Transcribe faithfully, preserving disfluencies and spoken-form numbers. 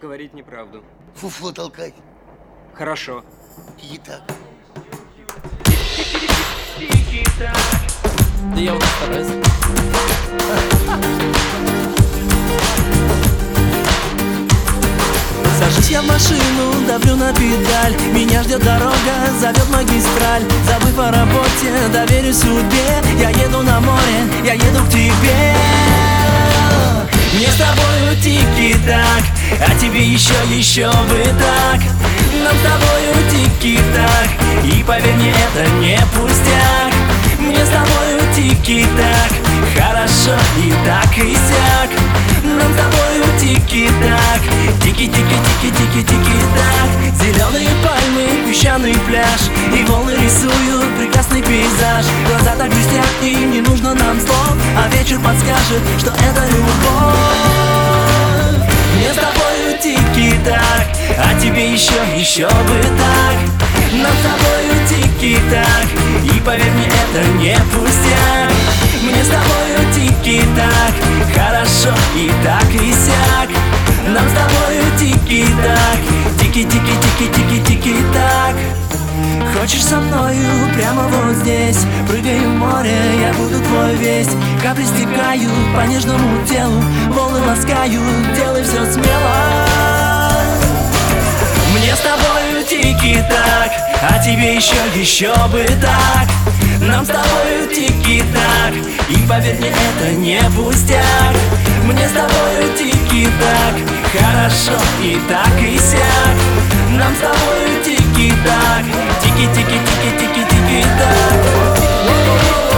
говорить неправду. Фуфло толкать. Хорошо. И так. Да я вот стараюсь. Сажусь я в машину, давлю на педаль. Меня ждет дорога, зовет магистраль. Забыв о работе, доверюсь судьбе. Я еду на море, я еду к тебе. Мне с тобою тики-так, а тебе еще, еще бы так. Нам с тобою тики-так, и поверь мне, это не пустяк. Мне с тобою тики-так, хорошо и так и сяк. Нам с тобою тики-так, тики-тики-тики-тики-тики-так. Зеленые пальмы, песчаный пляж, и волны рисуют прекрасный пейзаж. Глаза так блестят, и не нужно нам слов, а вечер подскажет, что это любовь. Мне с тобою тики-так, а тебе еще, еще бы так. Нам с тобою тики-так, и поверь мне, это не пустяк. Мне с тобою тики-так, хорошо и так и сяк. Нам с тобою тики-так, тики-тики-тики-тики-тики-так. Хочешь со мною прямо вот здесь? Прыгай в море, я буду твой весь. Капли стекают по нежному телу, волны ласкают, делай все смело. Мне с тобою тики-так, а тебе еще, еще бы так. Нам с тобою тики-так, и поверь мне, это не пустяк. Мне с тобою тики-так, хорошо и так и сяк. Нам с тобою тики-так, тики-тики-тики-тики-тики-так.